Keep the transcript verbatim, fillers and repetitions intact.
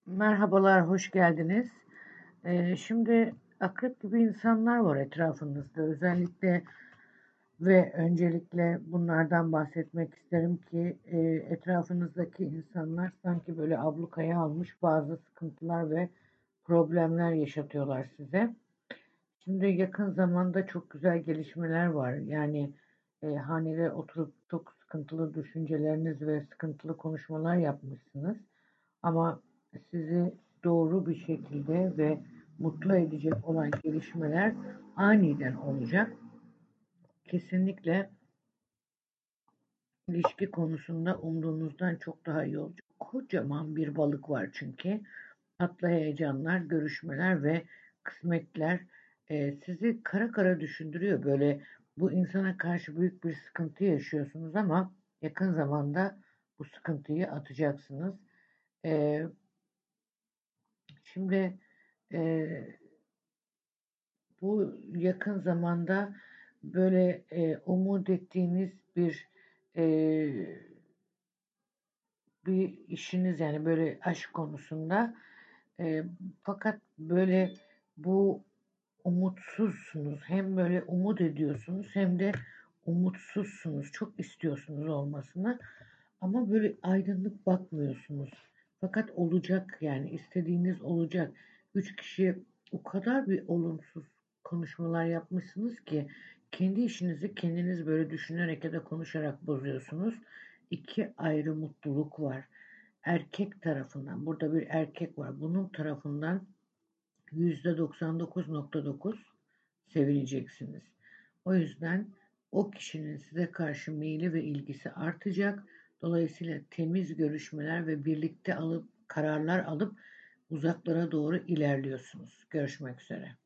Merhabalar, hoş geldiniz. Ee, şimdi akrep gibi insanlar var etrafınızda. Özellikle ve öncelikle bunlardan bahsetmek isterim ki e, etrafınızdaki insanlar sanki böyle ablukaya almış bazı sıkıntılar ve problemler yaşatıyorlar size. Şimdi yakın zamanda çok güzel gelişmeler var. Yani e, hanede oturup çok sıkıntılı düşünceleriniz ve sıkıntılı konuşmalar yapmışsınız. Ama sizi doğru bir şekilde ve mutlu edecek olan gelişmeler aniden olacak. Kesinlikle ilişki konusunda umduğunuzdan çok daha iyi olacak. Kocaman bir balık var çünkü. Tatlı heyecanlar, görüşmeler ve kısmetler e, sizi kara kara düşündürüyor. Böyle bu insana karşı büyük bir sıkıntı yaşıyorsunuz ama yakın zamanda bu sıkıntıyı atacaksınız. E, şimdi e, bu yakın zamanda böyle e, umut ettiğiniz bir e, bir işiniz yani böyle aşk konusunda e, fakat böyle bu umutsuzsunuz. Hem böyle umut ediyorsunuz hem de umutsuzsunuz. Çok istiyorsunuz olmasını ama böyle aydınlık bakmıyorsunuz. Fakat olacak yani istediğiniz olacak. Üç kişi o kadar bir olumsuz konuşmalar yapmışsınız ki kendi işinizi kendiniz böyle düşünerek ya da konuşarak bozuyorsunuz. İki ayrı mutluluk var. Erkek tarafından, burada bir erkek var. Bunun tarafından yüzde doksan dokuz nokta dokuz sevineceksiniz. O yüzden o kişinin size karşı meyli ve ilgisi artacak. Dolayısıyla temiz görüşmeler ve birlikte alıp kararlar alıp uzaklara doğru ilerliyorsunuz. Görüşmek üzere.